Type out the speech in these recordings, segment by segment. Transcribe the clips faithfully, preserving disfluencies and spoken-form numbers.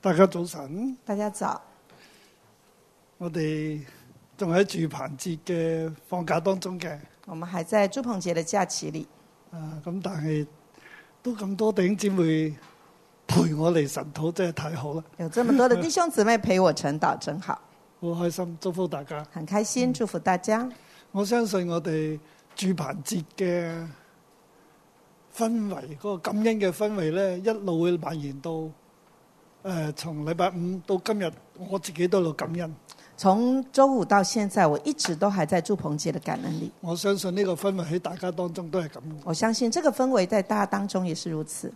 大家早晨， 大家早。 我哋仲喺住棚節嘅放假當中嘅， 我們還在住棚節的假期裏。 啊，咁但係都咁多弟兄姊妹陪我嚟神土，真係太好啦！ 有這麼多的弟兄姊妹陪我晨禱，真好。 好開心，祝福大家。 很開心，祝福大家。 我相信我哋住棚節嘅氛圍，嗰、那個感恩嘅氛圍咧，一路會蔓延到誒、呃，從禮拜五到今日，我自己都喺度感恩。 從週五到現在，我一直都還在住棚節的感恩裏。 我相信呢個氛圍喺大家當中都係咁。 我相信這個氛圍在大家當中也是如此。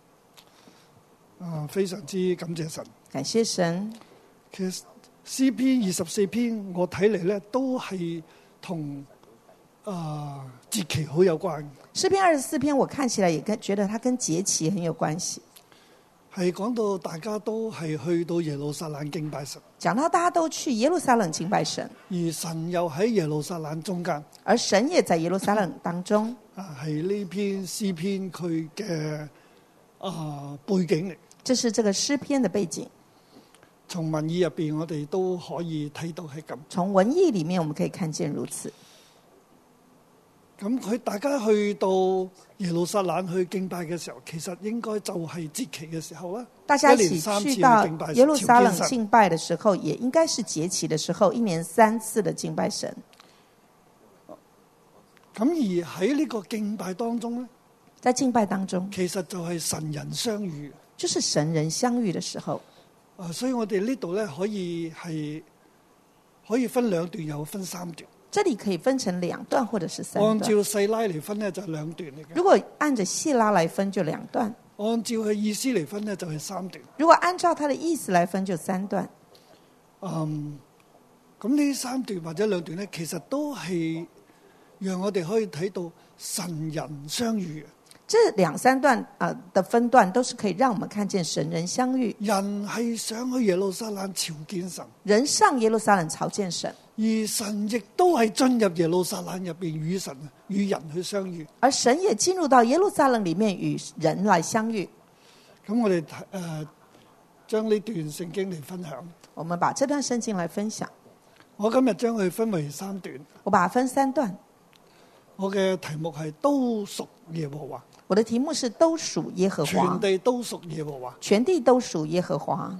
啊，非常之感謝神。 感謝神。 其實詩篇二十四篇，我睇嚟咧都係同啊節期好有關。 詩篇二十四篇，我看起來也跟覺得它跟節期很有關係。 係講到大家都係去到耶路撒冷敬拜神， 講到大家都去耶路撒冷敬拜神， 而神又喺耶路撒冷中間， 而神也在耶路撒冷當中。 啊，係呢篇詩篇佢嘅啊背景嚟。 這是這個詩篇的背景。 從文意入邊，我哋都可以睇到係咁。 從文意裡面，我們可以看見如此。 咁佢大家去到耶路撒冷去敬拜嘅時候，其實應該就係節期嘅時候啦。 大家一起去到耶路撒冷敬拜嘅時候，也應該是節期嘅時候，一年三次的敬拜神。 咁而喺呢個敬拜當中咧， 在敬拜當中， 其實就係神人相遇， 就是神人相遇嘅時候。 啊，所以我哋呢度咧可以係可以分兩段，又分三段。 這裡可以分成兩段或者是三段。 按照細拉嚟分咧就係兩段嚟嘅。 如果按照細拉嚟分就兩段。 按照佢意思嚟分咧就係三段。 如果按照他的意思嚟分就三段。 嗯，咁呢三段或者兩段咧，其實都係讓我哋可以睇到神人相遇。 這兩三段啊的分段都是可以讓我們看見神人相遇。 人係想去耶路撒冷朝見神， 人上耶路撒冷朝見神， 而神亦都係進入耶路撒冷入邊與神與人去相遇。 而神也進入到耶路撒冷裡面與人來相遇。 咁我哋誒將呢段聖經嚟分享。 我們把這段聖經來分享。 我今日將佢分為三段。 我把它分三段。 我嘅題目係都屬耶和華。 我的題目是都屬耶和華。 全地都屬耶和華。 全地都屬耶和華。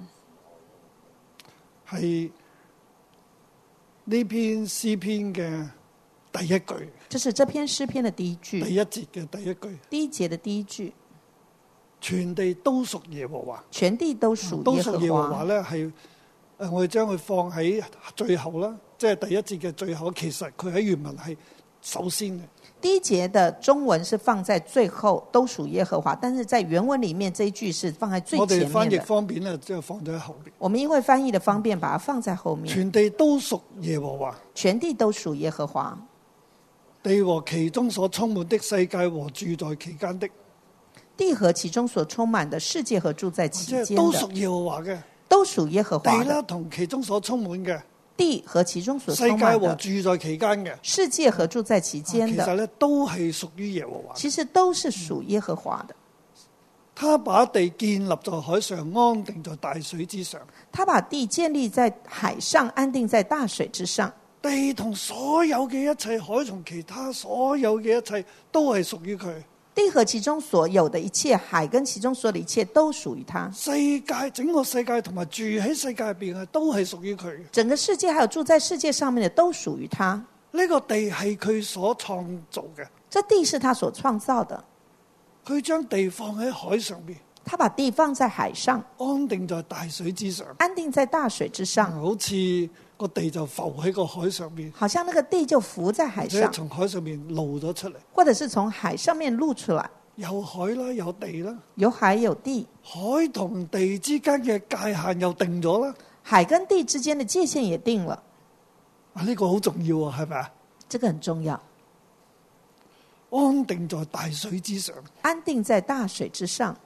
係呢篇詩篇嘅第一句。 這是這篇詩篇的第一句。 第一節嘅第一句。 第一節的第一句。 全地都屬耶和華。 全地都屬耶和華。 都屬耶和華咧係誒，我哋將佢放喺最後啦，即係第一節嘅最後。其實佢喺原文係首先嘅。 第一節的中文是放在最後，都屬耶和華，但是在原文裡面這一句是放在最前面的。 我哋翻譯方便咧，即係放咗喺後邊。 我們因為翻譯的方便，把它放在後面。 全地都屬耶和華。 全地都屬耶和華。 地和其中所充滿的世界和住在其間的。 地和其中所充滿的世界和住在其間的。 即係都屬耶和華嘅。 都屬耶和華。 地啦，同其中所充滿嘅。 地和其中所充滿的。 世界和住在其間嘅。 世界和住在其間的。 其實咧都係屬於耶和華。 其實都是屬耶和華的。 他把地建立在海上，安定在大水之上。 他把地建立在海上，安定在大水之上。 地同所有嘅一切，海同其他所有嘅一切，都係屬於佢。 地和其中所有的一切，海跟其中所有的一切都屬於他。 世界整個世界同埋住喺世界入邊嘅都係屬於佢。 整個世界還有住在世界上面嘅都屬於他。 呢個地係佢所創造嘅。 這地是他所創造的。 佢將地放喺海上邊。 他把地放在海上， 安定在大水之上。 安定在大水之上。 好似個地就浮喺個海上邊， 好像那個地就浮在海上， 或者從海上面露咗出嚟， 或者是從海上面露出來。 有海啦，有地啦， 有海有地。 海同地之間嘅界限又定咗啦， 海跟地之間的界限也定了。 啊，呢個好重要啊，係咪啊？ 這個很重要。 安定在大水之上， 安定在大水之上。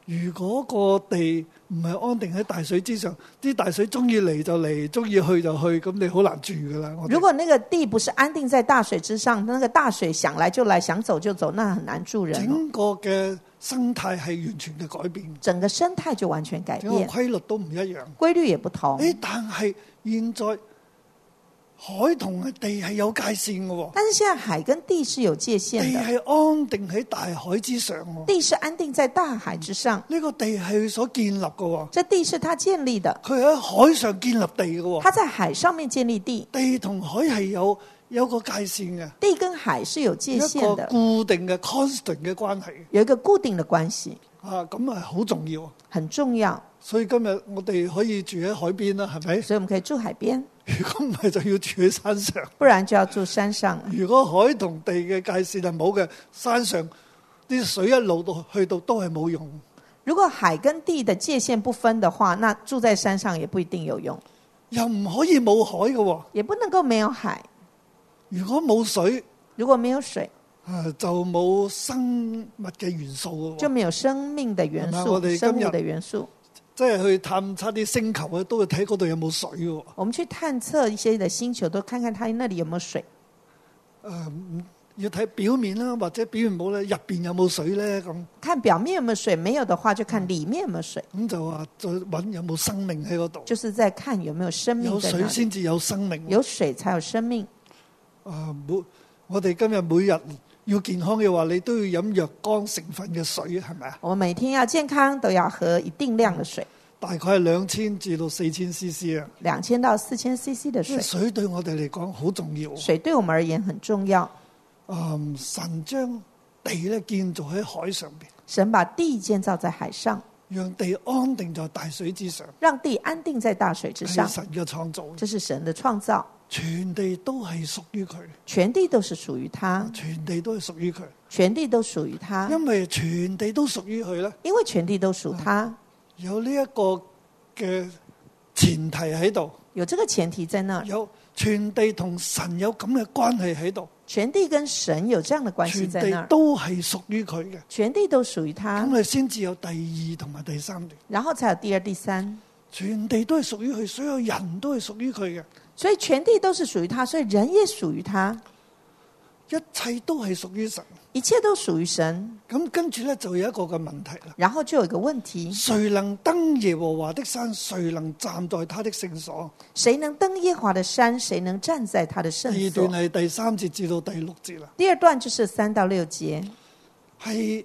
如果個地唔係安定喺大水之上，啲大水中意嚟就嚟，中意去就去，咁你好難住噶啦。 如果那個地不是安定在大水之上，那個大水想來就來，想走就走，那很難住人。 整個嘅生態係完全嘅改變， 整個生態就完全改變， 整個規律都唔一樣， 規律也不同。 誒，但係現在海同地係有界線嘅， 但是現在海跟地是有界限的， 地係安定喺大海之上， 地是安定在大海之上。 呢個地係佢所建立嘅， 這地是他建立的， 佢喺海上建立地嘅， 他在海上面建立地， 地同海係有有個界線嘅， 地跟海是有界限的， 一個固定嘅 constant 嘅關係， 有一個固定的關係啊，咁係好重要， 很重要。 所以今日我哋可以住喺海邊啦，係咪？ 所以我們可以住海邊。 如果唔係就要住喺山上， 不然就要住山上。 如果海同地嘅界線係冇嘅，山上啲水一路到去到都係冇用。 如果海跟地的界限不分的話，那住在山上也不一定有用。 又唔可以冇海嘅， 也不能夠沒有海。 如果冇水， 如果沒有水， 啊，就冇生物嘅元素， 就沒有生命的元素， 我哋生物的元素。 即係去探測啲星球咧，都會睇嗰度有冇水嘅。 我們去探測一些的星球，都看看它那裡有沒有水。 誒、呃，要睇表面啦，或者表面冇咧，入邊有冇水咧咁。 看表面有沒有水，沒有的話就看裡面有沒有水。 咁就話再揾有冇生命喺嗰度。 就是在看有沒有生命。 有水先至有生命。 有水才有生命。 啊，每我哋今日每日要健康嘅話，你都要飲若干成分嘅水，係咪啊？ 我們每天要健康，都要喝一定量嘅水。 大概係兩千至到四千 C C 啊。 兩千到四千 C C 的水。 水對我哋嚟講好重要。 水對我們而言很重要。 嗯，神將地咧建造喺海上邊。 神把地建造在海上， 讓地安定在大水之上。 讓地安定在大水之上。 係神嘅創造。 這是神的創造。 全地都係屬於佢。 全地都是屬於他。 全地都係屬於佢。 全地都屬於他。 因為全地都屬於佢咧。 因為全地都屬他。 有呢一個嘅前提喺度。 有這個前提在那。 有全地同神有咁嘅關係喺度。 全地跟神有這樣的關係在那。 全地都係屬於佢嘅。 全地都屬於他。 咁你先至有第二同埋第三段。 然後才有第二、第三。 全地都係屬於佢，所有人都係屬於佢嘅。 所以全地都是屬於他，所以人也屬於他。 一切都係屬於神。 一切都屬於神。 咁跟住咧就有一個嘅問題啦。 然後就有一個問題： 誰能登耶和華的山？誰能站在他的聖所？ 誰能登耶和華的山？誰能站在他的聖所？ 第二段係第三節至到第六節啦。 第二段就是三到六節， 係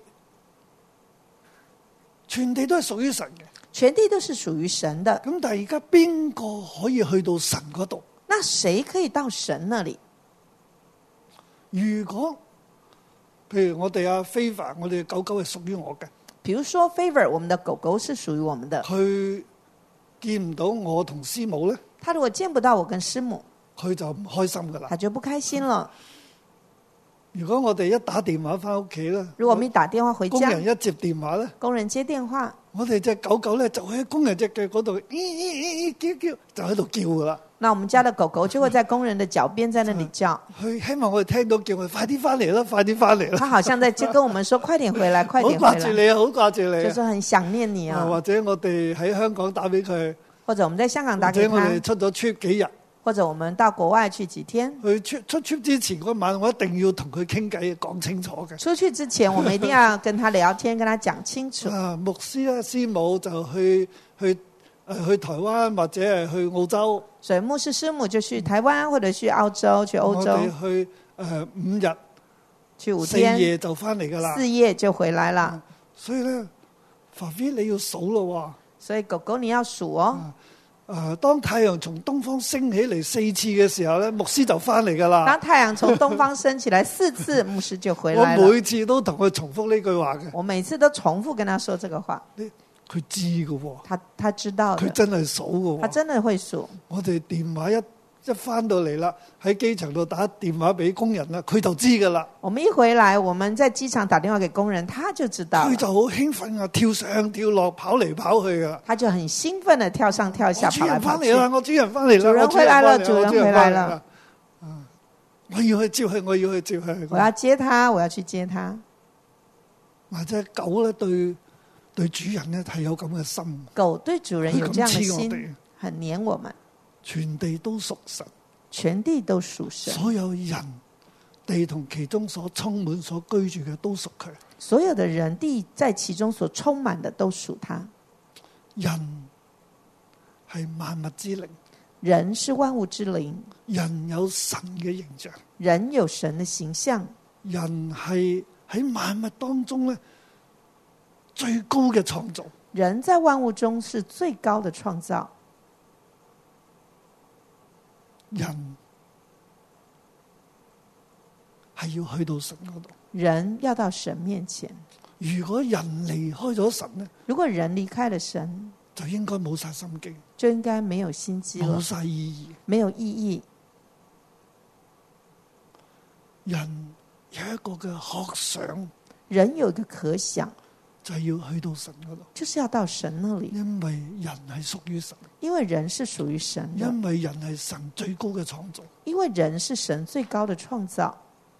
全地都係屬於神嘅。 全地都是屬於神的。 咁但係而家邊個可以去到神嗰度？ 那誰可以到神那裡？ 如果譬如我哋阿菲凡，我哋嘅狗狗係屬於我嘅。 比如說 Favor， 我們的狗狗是屬於我們的。 佢見唔到我同師母咧？ 他如果見不到我跟師母， 佢就唔開心噶啦。 他就不開心了。 如果我哋一打電話翻屋企咧， 如果我們一打電話回家， 工人一接電話咧， 工人接電話， 我哋隻狗狗咧就喺工人隻腳嗰度，咦咦咦叫叫，就喺度叫噶啦。 那我們家的狗狗就會在工人的腳邊在那裡叫。 佢希望我哋聽到叫佢快啲翻嚟啦，快啲翻嚟啦。 他好像在跟我們說快點回來，快點回來。 好掛住你啊，好掛住你啊。 就是很想念你啊。 或者我哋喺香港打俾佢， 或者我們在香港打給他， 或者我哋出咗 trip 幾日。 或者我們到國外去幾天， 去出出 trip 之前嗰晚，我一定要同佢傾偈，講清楚嘅。 出去之前，我們一定要跟他聊天，跟他講清楚。 啊，牧師啊，師母就去去誒、呃、去台灣或者係去澳洲。 所以牧師師母就去台灣或者去澳洲，去歐洲。 我哋去誒、呃、五日， 去五天， 四夜就翻嚟噶啦。 四夜就回來了。 啊、所以咧，法菲你要數咯喎。 所以狗狗你要數哦。啊誒、呃，當太陽從東方升起嚟四次嘅時候咧，牧師就翻嚟噶啦。 當太陽從東方升起來四次，牧師就回來了。 我每次都同佢重複呢句話嘅。 我每次都重複跟他說這個話。 佢知嘅喎。 他他知道。 佢真係數嘅喎。 他真的會數。 我哋電話一一翻到嚟啦，喺機場度打電話俾工人啦，佢就知噶啦。 我們一回來，我們在機場打電話給工人，他就知道。 佢就好興奮啊，跳上跳落，跑嚟跑去噶。 他就很興奮地跳上跳下，跑來跑去。 我主人翻嚟啦， 主人回來了，主人回來了。 我要去接佢，我要去接佢。 我要接他，我要去接他。 或者狗咧對對主人咧係有咁嘅心， 狗對主人有這樣的佢咁黐我哋心，很黏我們。 全地都屬神， 全地都屬神， 所有人地同其中所充滿所居住嘅都屬佢。 所有的人地在其中所充滿的都屬他。 人係萬物之靈， 人是萬物之靈， 人有神嘅形象， 人有神的形象， 人係喺萬物當中咧最高嘅創造。 人在萬物中是最高的創造。 人係要去到神嗰度， 人要到神面前。 如果人離開咗神呢， 如果人離開了神， 就應該冇晒心機， 就應該沒有心機了， 冇晒意義， 沒有意義。 人有一個嘅渴想， 人有一個渴想， 就係要去到神嗰度， 就是要到神那裡， 因為人係屬於神， 因為人是屬於神的， 因為人係神最高嘅創造， 因為人是神最高的創造。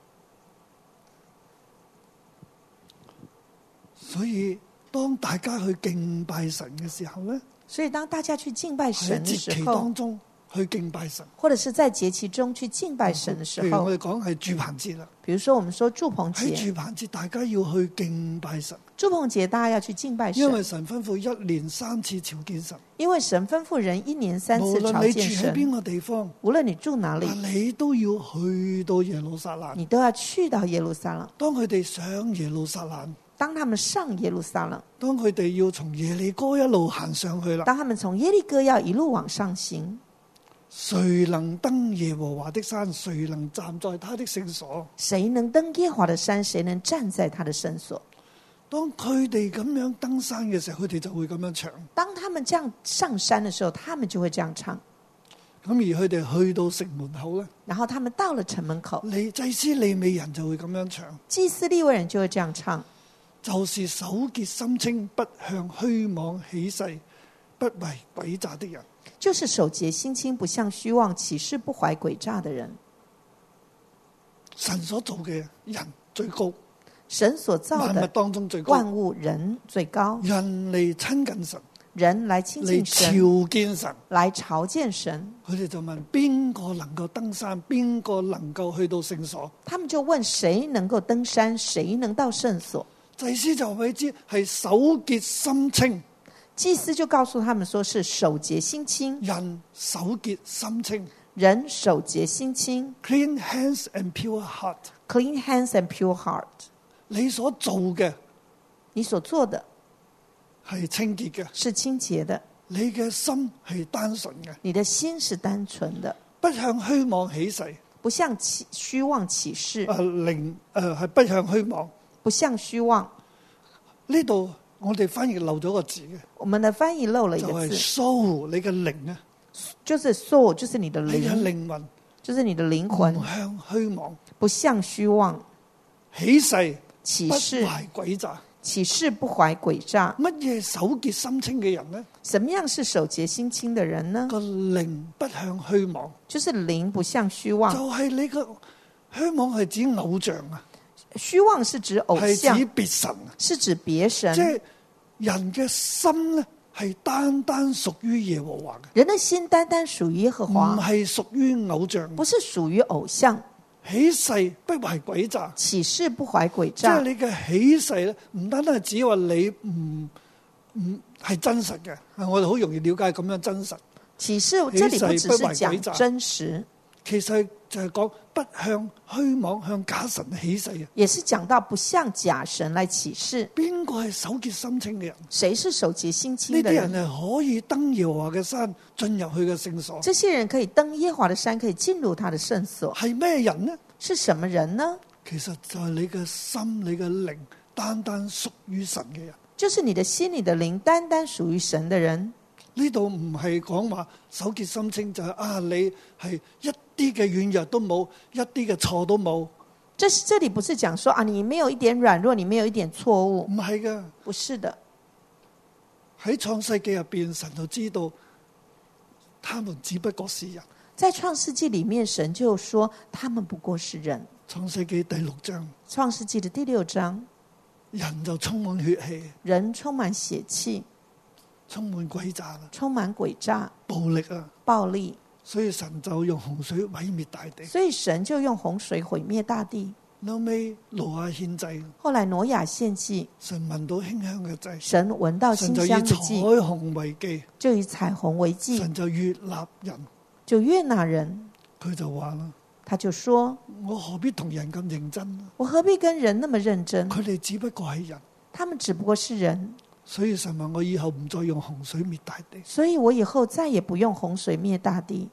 所以當大家去敬拜神嘅時候呢， 所以當大家去敬拜神的喺節期時候， 當中去敬拜神， 或者是在節期中去敬拜神的時候， 譬如我哋講係住棚節啦， 比如說我們說住棚喺節， 住棚節大家要去敬拜神， 住棚節大家要去敬拜神， 因為神吩咐一年三次朝見神， 因為神吩咐人一年三次朝無論你住見神， 喺邊個地方， 無論你住哪裡， 你都要去到耶路撒冷， 你都要去到耶路撒冷。 當佢哋上耶路撒冷， 當他們上耶路撒冷， 當佢哋要從耶利哥一路行上去啦， 當他們從耶利哥要一路往上行， 誰能登耶和華的山？誰能站在他的聖所？ 誰能登耶和華的山？誰能站在他的聖所？ 當佢哋咁樣登山嘅時候，佢哋就會咁樣唱。 當他們這樣上山的時候，他們就會這樣唱。 咁而佢哋去到城門口呢， 然後他們到了城門口， 利祭司利未人就會咁樣唱。 祭司利未人就會這樣唱。 就是手潔心清，不向虛妄起誓，不為詭詐的人。 就是手潔心清，不向虛妄起誓，不懷詭詐的人。 神所造嘅人最高， 神所造的萬物當中最高， 萬物人最高。 人嚟親近神， 人來親近神， 嚟朝見神， 來朝見神。 佢哋就問邊個能夠登山，邊個能夠去到聖所？ 他們就問誰能夠登山，誰能到聖所？ 祭司就會知係手潔心清， 祭司就告訴他們說是手潔心清， 人手潔心清， 人手潔心清 ，clean hands and pure heart。 ，clean hands and pure heart。 你所做嘅， 你所做的係清潔嘅， 是清潔的， 你嘅心係單純嘅， 你的心是單純的， 不向虛妄起誓， 不向起虛妄起誓， 誒靈誒係不向虛妄。 不向虛妄。 呢度我哋翻譯漏咗個字嘅， 我們的翻譯漏了一就係個字， soul， 你嘅靈啊， 就是 soul， 就是你的你嘅靈， 靈魂， 就是你的靈魂， 唔向虛妄不向虛妄起誓，不起誓， 懷詭詐。 起誓不懷詭詐。 乜嘢手潔心清嘅人呢？ 什麼樣是手潔心清的人呢？ 個靈不向虛妄， 就是靈不向虛妄。 就係你個虛妄係指偶像啊， 虛妄是指偶係像， 指別神啊， 是指別神。 即係人嘅心咧，係單單屬於耶和華嘅， 人的心單單屬於耶和唔華， 係屬於偶像。 不是屬於偶像。 起誓不懷詭詐， 起誓不懷詭即係詐， 你嘅起誓咧，唔單單係指話你唔唔係真實嘅。我哋好容易了解咁樣真實。 起誓這裡不只是講真實， 其實就係講不向虛妄向假神起誓啊。 也是講到不向假神來起誓。 邊個係手潔心清嘅人？ 誰是手潔心清呢啲的人？ 人係可以登耶和華嘅山，進入去嘅聖所。 這些人可以登耶和華的山，可以進入他的聖所。 係咩人呢？ 是什麼人呢？ 其實就係你嘅心、你嘅靈，單單屬於神嘅人。 就是你的心、你的靈，單單屬於神的人。 呢度唔係講話手潔心清，就係、是、啊，你係一啲嘅軟弱都冇，一啲嘅錯都冇。 這是這裡不是講說啊，你沒有一點軟弱，你沒有一點錯誤， 唔係嘅， 不是的。 喺創世記入邊，神就知道，他們只不過是人。 在創世紀裡面，神就說他們不過是人。 創世記第六章， 創世紀的第六章， 人就充滿血氣， 人充滿血氣， 充滿詭詐啦， 充滿詭詐、 暴力啊， 暴力。 所以神就用洪水毀滅大地。 所以神就用洪水毀滅大地。 後尾挪亞獻祭， 後來挪亞獻祭， 神聞到馨香嘅祭， 神聞到馨香嘅祭， 神就以彩虹為祭， 就以彩虹為祭， 神就悅納人， 就悅納人。 佢就話啦， 他就說： 我何必同人咁認真？ 我何必跟人那麼認真？ 佢哋只不過係人， 他們只不過是人。 所以神話我以後唔再用洪水滅大地， 所以我以後再也不用洪水滅大地。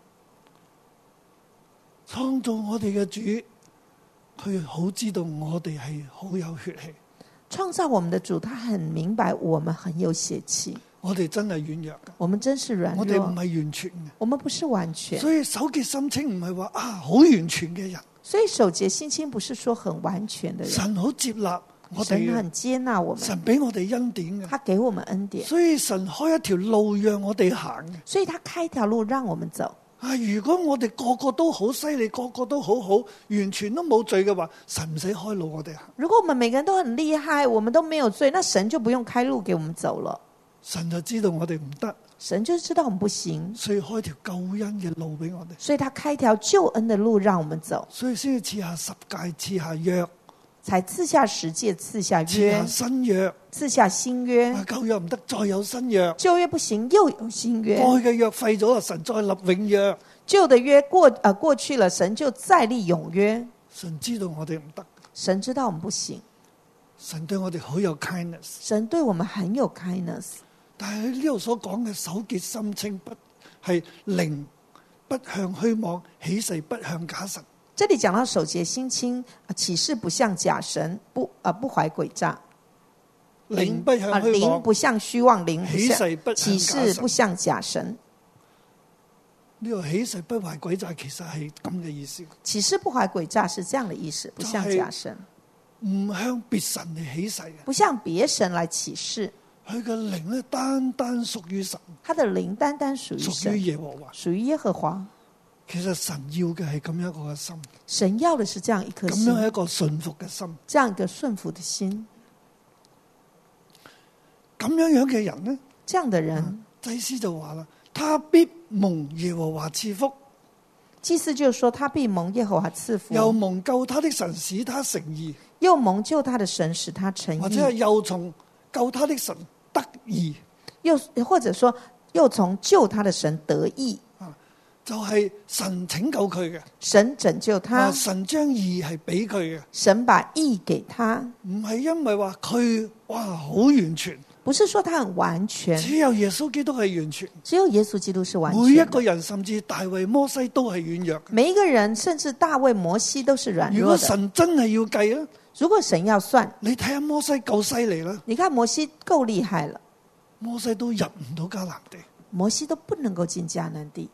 創造我哋嘅主，佢好知道我哋係好有血氣。 創造我們的主，他很明白我們很有血氣。 我哋真係軟弱噶， 我們真是軟弱， 我哋唔係完全嘅， 我們不是完全。 所以手潔心清唔係話啊好完全嘅人， 所以手潔心清不是說很完全的人。 神好接納我哋， 神很接納我們， 神俾我哋恩典嘅， 他給我們恩典， 所以神開一條路讓我哋行嘅。 所以他開一條路讓我們走。 啊！如果我哋個個都好犀利，個個都好好，完全都冇罪嘅話，神唔使開路我哋行。 如果我們每個人都很厲害，我們都沒有罪，那神就不用開路給我們走了。 神就知道我哋唔得， 神就知道我們不行， 所以開條救恩嘅路俾我哋。 所以他開條救恩的路讓我們走， 所以先至賜下十誡，賜下約， 才賜下十誡，賜下賜約， 下新約， 賜下新約。 啊，舊約唔得，再有新約。 舊約不行，又有新約。 過去嘅約廢咗啦，神再立永約。 舊的約過，呃，過去了，神就再立永約。 神知道我哋唔得， 神知道我們不行。 神對我哋好有 kindness， 神對我們很有 kindness。 但係呢度所講嘅手潔心清，不係靈不向虛妄，起誓不向假神。 這裡講到手潔心清，起誓不向假神，不啊、呃、不懷詭詐。 靈不向虛妄， 靈不向虛妄，靈起誓不起誓不向假神。 呢個起誓不懷詭詐，其實係咁嘅意思。 起誓不懷詭詐是這樣的意思，不向假神， 唔向別神嚟起誓， 不向別神來起誓。 佢嘅靈咧單單屬於神， 他的靈單單屬於神， 屬於耶和華， 屬於耶和華。 其實神要嘅係咁樣一個嘅心， 神要的是這樣一顆心， 咁樣係一個順服嘅心， 這樣一個順服的心。 咁樣樣嘅人呢， 這樣的人， 祭司就話啦，他必蒙耶和華賜福。 祭司就說他必蒙耶和華賜福， 又蒙救他的神使他成義， 又蒙救他的神使他成義， 或者係又從救他的神得義， 又或者說又從救他的神得義。 就係、是、神拯救佢嘅， 神拯救他， 神將義係俾佢嘅， 神把義給他， 唔係因為話佢哇好完全， 不是說他很完全， 只有耶穌基督係完全， 只有耶穌基督是完全， 每一個人甚至大衛摩西都係軟弱， 每一個人甚至大衛摩西都是軟弱的。 如果神真係要計啊， 如果神要算， 你睇下摩西夠犀利啦， 你看摩西夠厲害了， 摩西都入唔到迦南地， 摩西都不能夠進迦南地。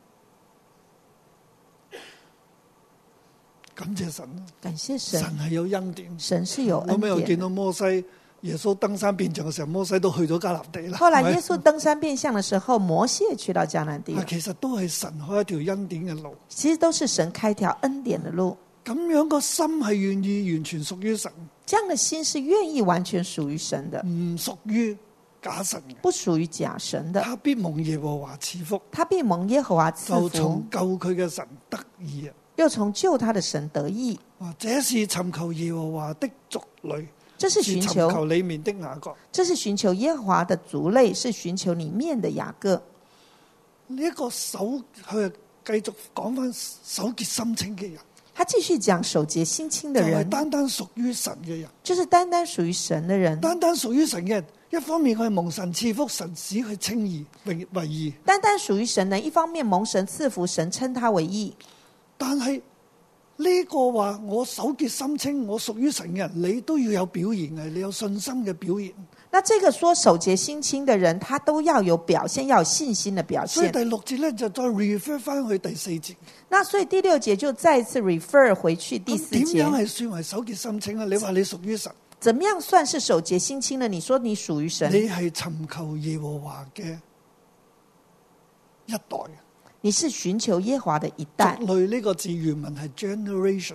感謝神， 感謝神， 神係有恩典， 神是有恩典。 我未有見到摩西，耶穌登山變像嘅時候，摩西都去咗迦南地啦。 後來耶穌登山變像嘅時候，摩西也去到迦南地。 其實都係神開一條恩典嘅路， 其實都是神開條恩典嘅路。 咁樣個心係願意完全屬於神， 這樣的心是願意完全屬於神的， 唔屬於假神嘅， 不屬於假神的。 他必蒙耶和華賜福， 他必蒙耶和華賜福， 就從救佢嘅神得義啊！ 又從救他的神得義。 這是尋求耶和華的族類， 這是尋求尋求裏面的雅各， 這是尋求耶和華的族類，是尋求裏面的雅各。 呢一個手佢繼續講翻手潔心清嘅人， 他繼續講手潔心清的人， 就係單單屬於神嘅人， 就是單單屬於神的人， 單單屬於神嘅人。一方面佢係蒙神賜福，神使佢稱義為為義， 單單屬於神呢，一方面蒙神賜福，神稱他為義。 但係呢個話我手潔心清，我屬於神嘅人，你都要有表現嘅，你有信心嘅表現。 那這個說手潔心清的人，他都要有表現，要有信心的表現。 所以第六節咧就再 refer 翻去第四節。 那所以第六節就再一次 refer 回去第四節。 點樣係算為手潔心清啊？你話你屬於神， 怎麼樣算是手潔心清呢？你說你屬於神， 你係尋求耶和華嘅一代。 你是尋求耶和華的一代。 族類呢個字原文係 generation。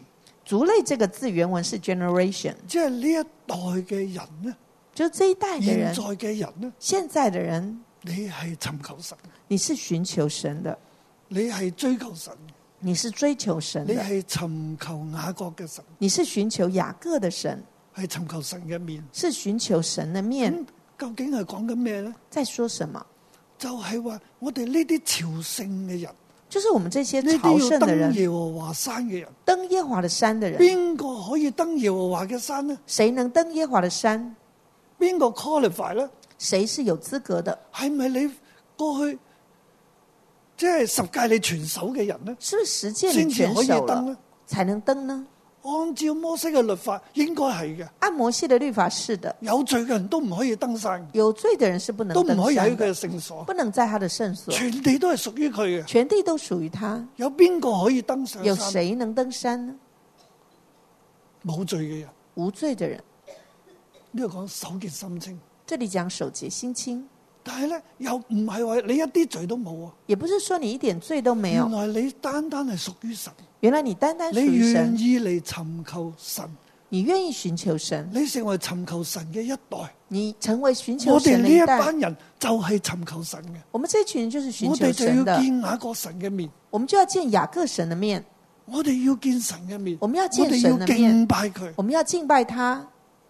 族類這個字原文是 generation， 即係呢一代嘅人呢， 就這一代嘅人， 現在嘅人呢， 現在嘅人， 你係尋求神， 你是尋求神的， 你係追求神， 你是追求神的， 你係尋求雅各嘅神， 你是尋求雅各的神， 係尋求神嘅面， 是尋求神的面。 嗯、究竟係講緊咩呢？ 在說什麼？ 就係話我哋呢啲朝聖嘅人， 就是我們這些朝聖的人， 登耶和華山嘅人， 登耶和華的山的人， 邊個可以登耶和華嘅山呢？ 誰能登耶和華的山？ 邊個 qualify 呢？ 誰是有資格的？ 係咪你過去即係十屆你全守嘅人呢？ 是不是十屆你全守了才能登呢？ 按照摩西嘅律法，應該係嘅。 按摩西的律法是的， 有罪嘅人都唔可以登山， 有罪的人是不能登山的， 都唔可以喺佢嘅聖所， 不能在他的聖所， 全地都係屬於佢嘅， 全地都屬於他。 有邊個可以登上山？ 有誰能登山呢？ 冇罪嘅人， 無罪的人。 呢度講手潔心清， 這裏講手潔心清， 但係咧又唔係話你一啲罪都冇啊， 也不是說你一點罪都沒有。 原來你單單係屬於神。 原來你單單屬於你神， 願意嚟尋求神， 你願意尋求神， 你成為尋求神嘅一代， 你成為尋求我哋呢神的一代。 一班人就係尋求神嘅， 我們這群人就是尋我求哋就要神的， 見雅各神嘅面， 我們就要見雅各神的面， 我哋要見神嘅面， 我們要我見哋要神的面， 敬拜佢， 我們要敬拜他，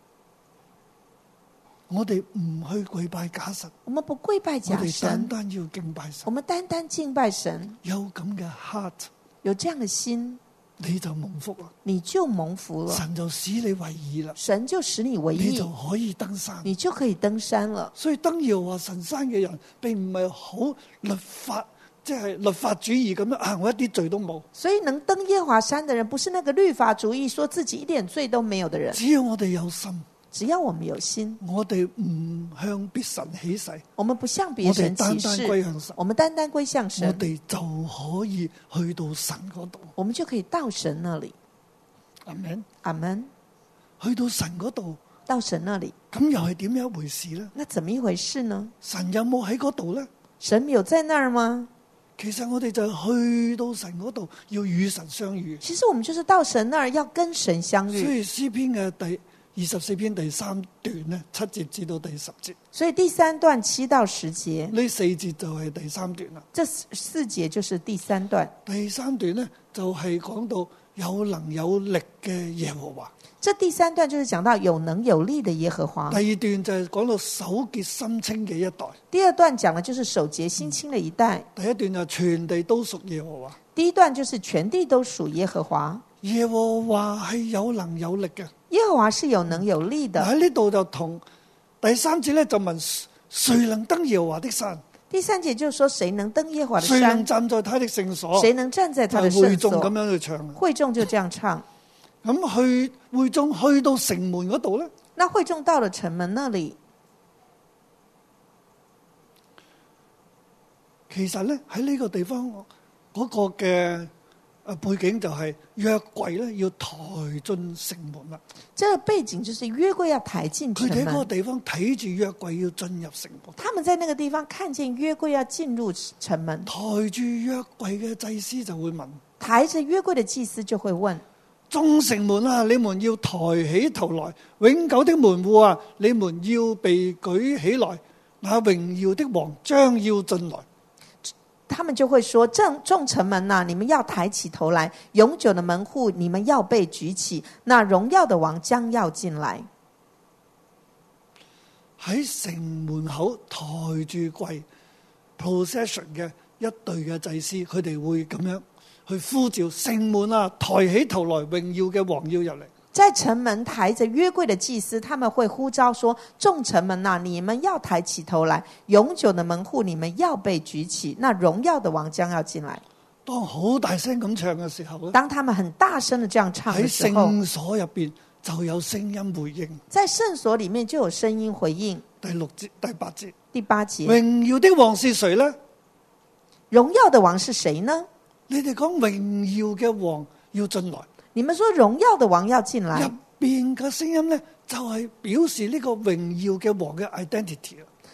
我哋唔去跪拜假神， 我們不跪拜我哋單假神， 單要敬拜神， 我們單單敬拜神。 有咁嘅 heart， 有這樣的心， 你就蒙福啦， 你就蒙福了， 神就使你為義啦， 神就使你為你就義， 可以登山， 你就可以登山了。 所以登耶和華神山嘅人，並唔係好律法，即係律法主義咁樣啊！我一啲罪都冇。 所以能登耶和華山的人，不是那個律法主義，說自己一點罪都沒有的人。 只要我哋有心， 只要我們有心， 我哋唔向別神起誓， 我們不向別神起誓， 我哋單單歸向神， 我們單單歸向神， 我哋就可以去到神嗰度。 我們就可以到神那裡。 阿門， 阿門。 去到神嗰度， 到神那裡， 咁又係點樣一回事呢？ 那怎麼一回事呢？ 神有冇喺嗰度呢？ 神有在那兒嗎？ 其實我哋就去到神嗰度，要與神相遇。 其實我們就是到神那兒要跟神相遇。 所以詩篇嘅第二十四篇第三段呢，七節至到第十節。 所以第三段七到十節， 呢四節就係第三段啦。 這四節就是第三段。 第三段呢，就係講到有能有力嘅耶和華。 這第三段就是講到有能有力的耶和華。 第二段就係講到手潔心清嘅一代。 第二段講的就是手潔心清的一代。 第一段就全地都屬耶和華。 第一段就是全地都屬耶和華。 耶和華係有能有力嘅。 耶和華是有能有力的。 喺呢度就同第三節咧就問誰能登耶和華的山？ 第三節就是說誰能登耶和華的山？ 誰能站在他的聖所？ 誰能站在他的聖所？ 會眾咁樣去唱。 會眾就這樣唱。 咁去會眾去到城門嗰度咧？ 那會眾到了城門那裡， 其實咧喺呢個地方嗰個嘅誒背景就係約櫃咧要抬進城門啦。 這個背景就是約櫃要抬進城門。 佢哋喺嗰個地方睇住約櫃要進入城門。 他們在那個地方看見約櫃要進入城門， 抬住約櫃嘅祭司就會問： 抬着約櫃的祭司就會問。 眾城門啊，你們要抬起頭來；永久的門戶啊，你們要被舉起來。那榮耀的王將要進來。 他們就會說：眾眾城門啊，你們要抬起頭來；永久的門戶，你們要被舉起。那榮耀的王將要進來。喺城門口抬住櫃 procession 嘅一隊嘅祭司，佢哋會咁樣去呼召城門啊，抬起頭來，榮耀嘅王要入嚟。 在城門抬着約櫃的祭司，他們會呼召說：眾城門啊，你們要抬起頭來，永久的門戶，你們要被舉起。那榮耀的王將要進來。 當好大聲咁唱嘅時候咧， 當他們很大聲的這樣唱嘅時候， 喺聖所入邊就有聲音回應。 在聖所裡面就有聲音回應。 第六節、第八節、 第八節，榮耀的王是誰呢？ 榮耀的王是誰呢？ 你哋講榮耀嘅王要進來。 你們說榮耀的王要進來， 入邊嘅聲音呢，就係表示呢個榮耀嘅王嘅 identity。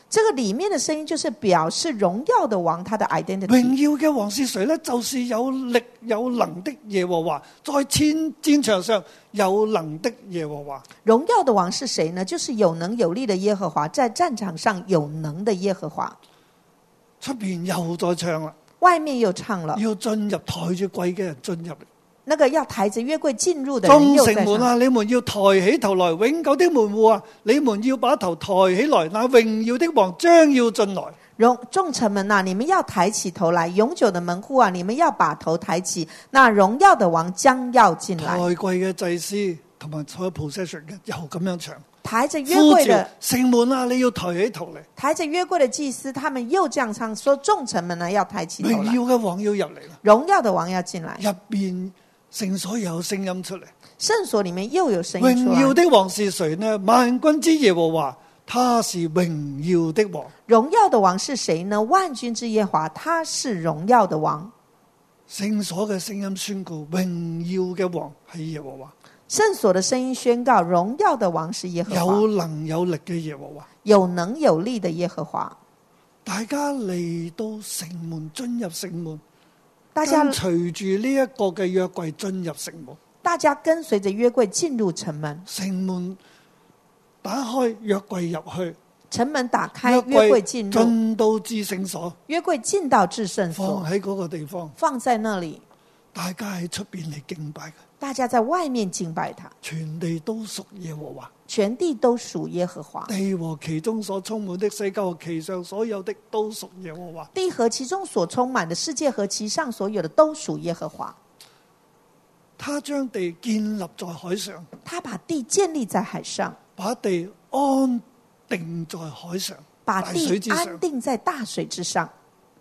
這個裡面的聲音就是表示榮耀的王他的 identity。 榮耀嘅王是誰呢？就是有力有能的耶和華，在戰戰場上有能的耶和華。 榮耀的王是誰呢？就是有能有力的耶和華，在戰場上有能的耶和華。 出邊又再唱啦， 外面又唱了， 要進入抬住櫃嘅人進入嚟。 那個要抬着約櫃進入的人眾又在唱。 城門啊，你們要抬起頭來，永久的門戶啊，你們要把頭抬起來，那榮耀的王將要進來。 眾城門啊，你們要抬起頭來，永久的門戶啊，你們要把頭抬起，那榮耀的王將要進來。 抬櫃嘅祭司同埋所有 possession 嘅又咁樣唱， 抬着約櫃的城門啊，你要抬起頭嚟。 抬着約櫃的祭司，他們又這樣唱，說眾城門呢要抬起頭來。 榮耀嘅王要入嚟啦， 榮耀的王要進來。 入邊聖所有聲音出嚟， 聖所裡面又有聲音出來。 榮耀的王是誰呢？萬軍之耶和華，他是榮耀的王。 榮耀的王是誰呢？萬軍之耶和華，他是榮耀的王。 聖所嘅聲音宣告，榮耀嘅王係耶和華。 聖所的聲音宣告，榮耀的王是耶和華， 有能有力嘅耶和華， 有能有力的耶和華。 大家嚟到城門，進入城門， 大家跟隨住呢一個嘅約櫃進入城門。 大家跟隨着約櫃進入城門， 城門打開，約櫃入去， 城門打開，約櫃進入， 進到至聖所， 約櫃進到至聖所， 放喺嗰個地方， 放在那裡， 大家喺出邊嚟敬拜佢。 大家在外面敬拜他， 全地都屬耶和華， 全地都屬耶和華， 地和其中所充滿的世界和其上所有的都屬耶和華。 地和其中所充滿的世界和其上所有的都屬耶和華。 他將地建立在海上， 他把地建立在海上， 把地安定在海上， 把地安安定在大水之上。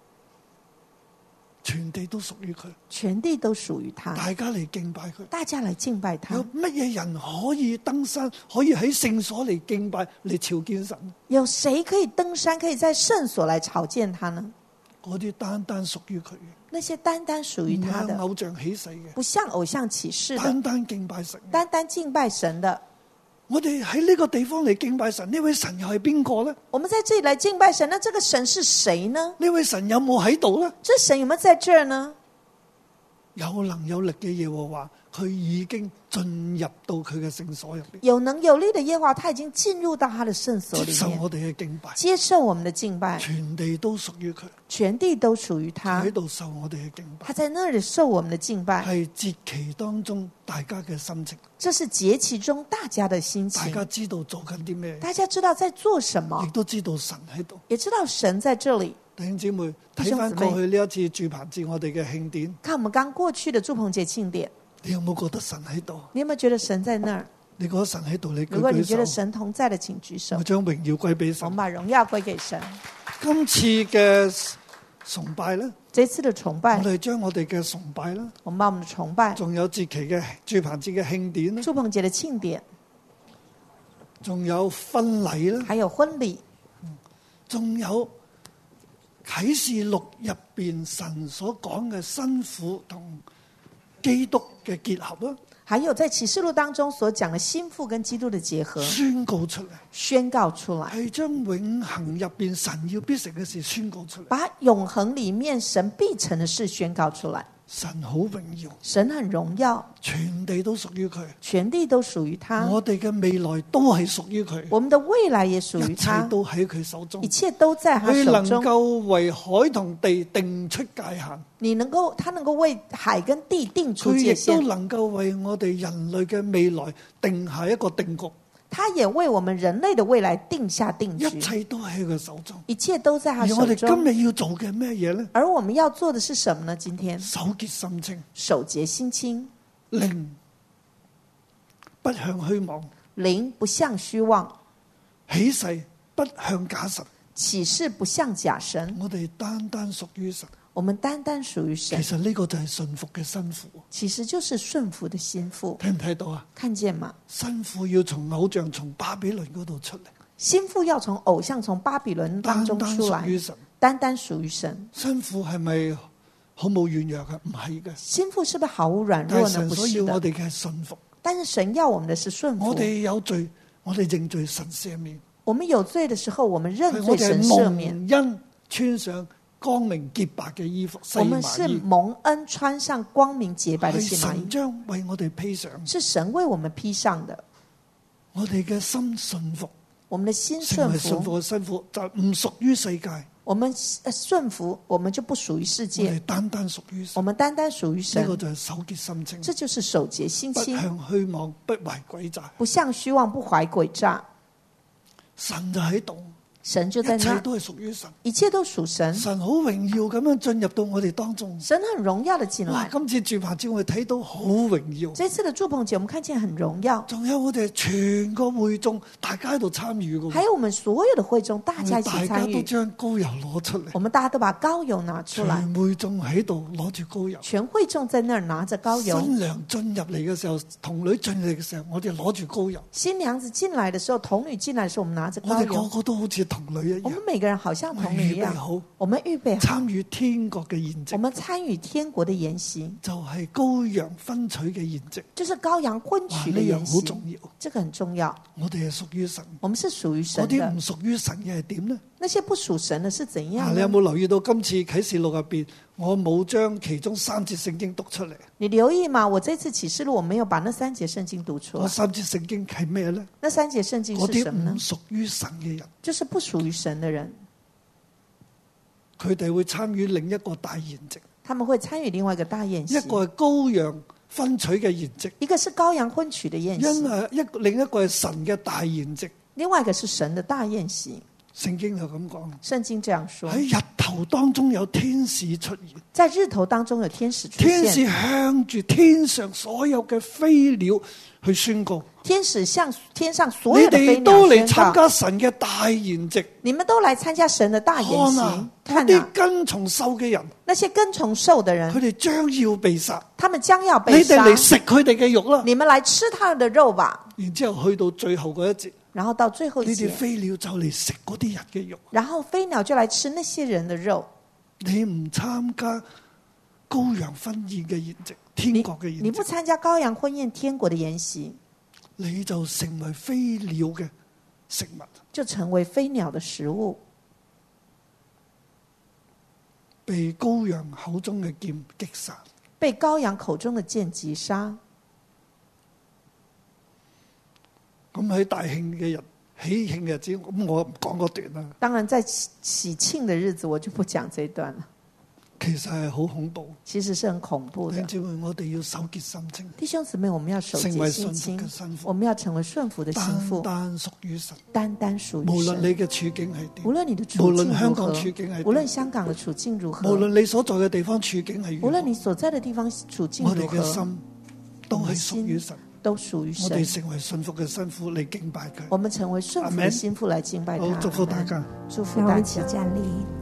全地都屬於佢， 全地都屬於他。 大家嚟敬拜佢。 大家嚟敬拜他。 有乜嘢人可以登山，可以喺聖所嚟敬拜嚟朝見神？ 有誰可以登山，可以在聖所來朝見他呢？ 嗰啲單單屬於佢嘅， 那些單單屬於他的， 唔向偶像起誓嘅， 不像偶像起誓的， 單單敬拜神， 單單敬拜神的。 我哋喺呢個地方嚟敬拜神，呢位神又係邊個呢？ 我們在這裡來敬拜神，那這個神是誰呢？ 呢位神有冇喺度呢？ 這神有沒有在這兒呢？ 有能有力嘅耶和華，佢已經進入到佢嘅聖所入邊。 有能有力的耶和華，他已經進入到他的聖所裡面， 接受我哋嘅敬拜， 接受我們的敬拜， 全地都屬於佢， 全地都屬於他， 喺度受我哋嘅敬拜。 他在那裡受我們的敬拜， 係節期當中大家嘅心情。 這是節期中大家的心情。 大家知道做緊啲咩？ 大家知道在做什麼， 亦都知道神喺度， 也知道神在這裡。 弟兄姊妹，睇翻過去呢一次住棚節我哋嘅慶典， 看我們剛過去的祝棚節慶典， 你有冇覺得神喺度？ 你有沒有覺得神在那兒？ 你覺得神喺度？你舉舉手。 如果你覺得神同在的，請舉手。 我將榮耀歸俾神。 我們把榮耀歸給神。 今次嘅崇拜咧， 這次的崇拜， 我哋將我哋嘅崇拜啦， 我們把我們的崇拜， 仲有節期嘅住棚節嘅慶典啦， 祝棚節的慶典， 仲有婚禮啦， 還有婚禮， 仲有啟示錄入邊神所講嘅新婦同基督嘅結合啦， 還有在啟示錄當中所講的新婦跟基督的結合， 宣告出嚟， 宣告出來， 係將永恆入邊神要必成嘅事宣告出嚟， 把永恆裡面神必成的事宣告出來。 神好榮耀， 神很榮耀， 全地都屬於佢， 全地都屬於他。 我哋嘅未來都係屬於佢， 我們的未來也屬於一切他， 都喺佢手中， 一切都在他佢能手中。 夠為海同地定出界限， 你能夠，他能夠為海跟地定出佢亦界限都，能夠為我哋人類嘅未來定下一個定局， 他也為我們人類的未來定下定局。 一切都喺佢手中。 一切都在他手而我哋中。 今日要做嘅咩嘢呢？ 而我們要做的是什麼呢？今天手潔心清， 手潔心清， 靈不向虛妄， 靈不向虛妄， 起誓不向假神。 起誓不向假神。 我哋單單屬於神。 我們單單屬於神。 其實呢個就係順服嘅新婦， 其實就是順服的心腹。 睇唔睇到啊？ 看見嗎？ 新婦要從偶像、從巴比倫嗰度出嚟， 心腹要從偶像、從巴比倫當中出來， 單單屬於神。 單單屬於神。 新婦係咪好冇軟弱啊？唔係嘅。 心腹是不是毫無軟弱呢？ 但係神所要不是的。 我哋嘅係順服。 但是神要我們的是順服。 我哋有罪，我哋認罪，神赦免。 我們有罪的時候，我們認係我哋罪，神係赦免。 蒙恩穿上光明潔白嘅衣服，細我們是麻衣， 蒙恩穿上光明潔白的係細麻衣神，將為我哋披上。 是神為我們披上的。 我哋嘅心信服， 我們的心成順服， 為信服嘅辛苦，就唔屬於世界。 我們呃順服，我們就不屬於世我哋界， 單單屬於我神。 們單單屬於呢神。 個就係手潔心清， 這就是守節心不清， 向虛妄，不懷詭詐。 不向虛妄，不懷詭詐。 神就喺度， 神就在那， 一切都係屬於神。 一切都屬神。 神好榮耀咁樣進入到我哋當中。 神很榮耀的進哇！ 來。 今次住棚節我哋睇到好榮耀。 這次的祝棚節，我們看見很榮耀。 仲有我哋全個會眾，大家喺度參與嘅。 還有我們所有的會眾，大家一起大家都參與。 將膏油攞出嚟， 我們大家都把膏油拿出來， 全會眾喺度攞住膏油。 全會眾在那兒拿着膏油。 新娘進入嚟嘅時候，童女進入嚟嘅時候，我哋攞住膏油。 新娘子進來的時候，童女進來的時候，我們拿着我哋個膏油。 個都好似童女一樣我們，每個人好像童女一樣， 預備好我們預備好， 參與天國嘅筵席我。們參與天國的筵席， 就係羔羊分取嘅筵席。 就是羔羊婚哇！ 娶呢樣好的筵席。 重要。 這個很重要， 我哋係屬於神， 我們是屬於嗰神的啲唔。屬於神嘅係點呢？ 那些不屬神的是怎樣啊！ 呢？ 你有冇留意到今次啟示錄入邊，我冇將其中三節聖經讀出嚟。 你留意嗎？我這次啟示錄我沒有把那三節聖經讀出來。 嗰三節聖經係咩呢？ 那三節聖經嗰啲是什麼呢唔？屬於神嘅人， 就是不屬於神的人， 佢哋會參與另一個大筵席， 他們會參與另外一個大宴席。 一個係羔羊分取嘅筵席， 一個是羔羊婚娶的宴因席， 為一另一個係神嘅大筵席。 另外一個是神的大宴席。 聖經就咁講， 聖經這樣說： 喺日頭當中有天使出現， 在日頭當中有天使出天使現， 向住天上所有嘅飛鳥去宣告。 天使向天上所你有的飛哋都嚟鳥宣告： 參加神嘅大宴席， 你們都來參加神的大宴席。 看啊！嗰啲看啊， 跟從獸嘅人， 那些跟從獸的人佢，哋將要被殺。 他們將要你被殺。 哋嚟食佢哋嘅肉啦。 你們來吃他們的肉吧。 然之後去到最後嗰一節， 然後到最後一節， 呢啲飛鳥就嚟食嗰啲人嘅肉。 然後飛鳥就來吃那些人的肉。 你唔參加羔羊婚宴嘅宴席，天國嘅你宴席， 不參加羔羊婚宴天國的筵席， 你就成為飛鳥嘅食物， 就成為飛鳥的食物， 被羔羊口中嘅劍擊殺。 被羔羊口中的劍擊殺。 咁喺大慶嘅日喜慶嘅日子，咁我唔講嗰段啦。 當然，在喜喜慶的日子，我就不講這一段了。 其實係好恐怖。 其實是很恐怖的。 弟兄姊妹，我哋要手潔心清， 弟兄姊妹，我們要守成為節心順服嘅清， 新婦， 我們要成為順服的心單腹， 單屬於神。 單單屬無論於神。 你嘅處境係點， 無論你的無處境如論香港何， 處境係無論點， 香港的處境如何， 無論你所在嘅地方處境係如何， 無論你所在的地方處境我哋如何， 嘅心都係屬於神。 都屬於我哋神。 成為信服嘅新婦嚟敬拜佢。 我們成為順服的心腹來敬拜他。 好，祝福大家。 祝福大家讓我們一起。站立。